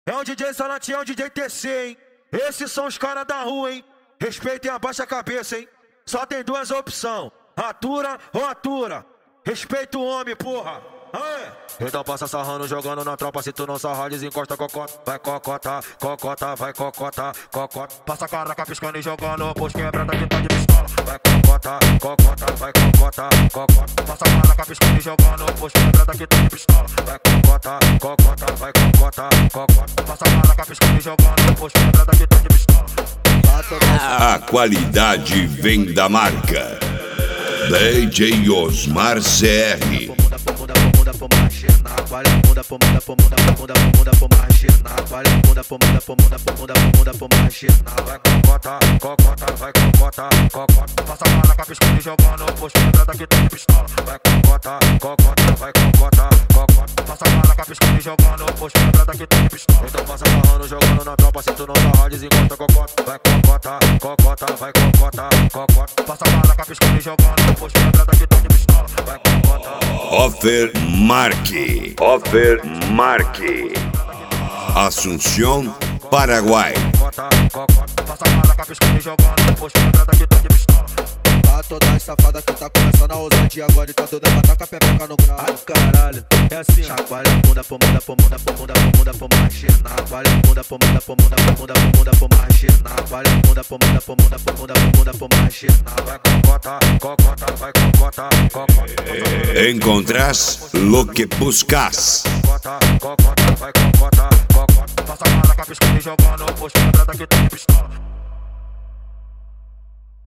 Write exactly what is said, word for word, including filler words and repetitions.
É um D J Salati, é um D J T C, hein? Esses são os caras da rua, hein? Respeitem, abaixa a cabeça, hein? Só tem duas opções: atura ou atura. Respeita o homem, porra. Aê. Então passa sarrando, jogando na tropa. Se tu não sarrar, desencosta cocota. Vai cocota, cocota, vai cocota, cocota. Passa a caraca piscando e jogando, pois quebrada que tá de pistola. Vai cocota, cocota, vai cocota, cocota. Passa a caraca piscando e jogando, pois quebrada que tá de pistola. Vai cocota, cocota, vai cocota, cocota. Passa a caraca piscando e jogando, pois quebrada que tá de pistola. A qualidade vem da marca D J Osmar C R. Vai cocota, cocota, vai cocota, cocota. Passa a caraca piscando e jogando, pois quebrada que tá de pistola. Vai cocota, cocota, vai cocota, cocota. Passa a caraca piscando e jogando, pois quebrada que tá de pistola. Então passa sarrando, jogando na tropa. Se tu não sarrar, desencosta cocota. Vai cocota, cocota, vai cocota, cocota. Passa a caraca piscando e jogando, pois quebrada que tá de pistola. Vai cocota. Offer Marque. Offer Marque. Asunción, Paraguai. Cocota, cocota. Passa a caraca piscando e jogando, pois quebrada que tá de pistola. Tá toda as safada que tá começando a ousadia agora e tá toda pra tacar pepeca no grau. Ai caralho, é assim, chacoalha a bunda, pomunda, pomunda, pomunda, pomunda, pomunda, chacoalha a bunda, pomunda, pomunda, pomunda, pomunda, pomunda, chacoalha a bunda, pomunda, pomunda, pomunda, pomunda, pomunda, chacoalha. Vai cocota, cocota, vai cocota, cocota. Encontrás lo que buscas. Cocota, cocota, vai cocota, cocota. Passa a caraca piscando e jogando, pois quebrada que tá de pistola.